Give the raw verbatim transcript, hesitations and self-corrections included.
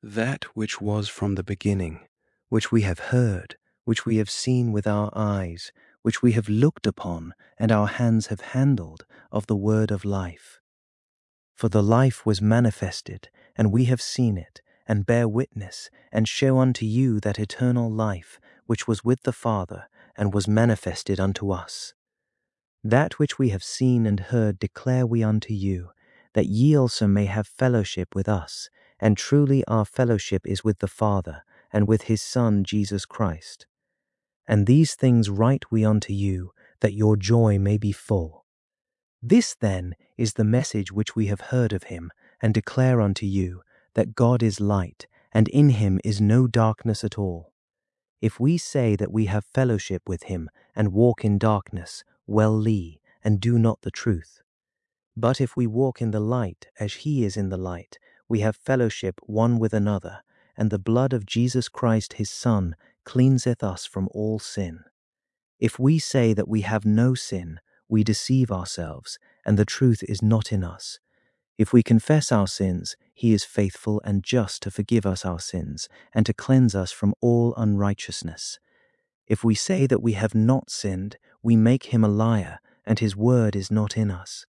That which was from the beginning, which we have heard, which we have seen with our eyes, which we have looked upon, and our hands have handled, of the word of life. For the life was manifested, and we have seen it, and bear witness, and show unto you that eternal life, which was with the Father, and was manifested unto us. That which we have seen and heard declare we unto you, that ye also may have fellowship with us. And truly our fellowship is with the Father, and with his Son Jesus Christ. And these things write we unto you, that your joy may be full. This then is the message which we have heard of him, and declare unto you, that God is light, and in him is no darkness at all. If we say that we have fellowship with him, and walk in darkness, well lie, and do not the truth. But if we walk in the light, as he is in the light, we have fellowship one with another, and the blood of Jesus Christ his Son cleanseth us from all sin. If we say that we have no sin, we deceive ourselves, and the truth is not in us. If we confess our sins, he is faithful and just to forgive us our sins, and to cleanse us from all unrighteousness. If we say that we have not sinned, we make him a liar, and his word is not in us.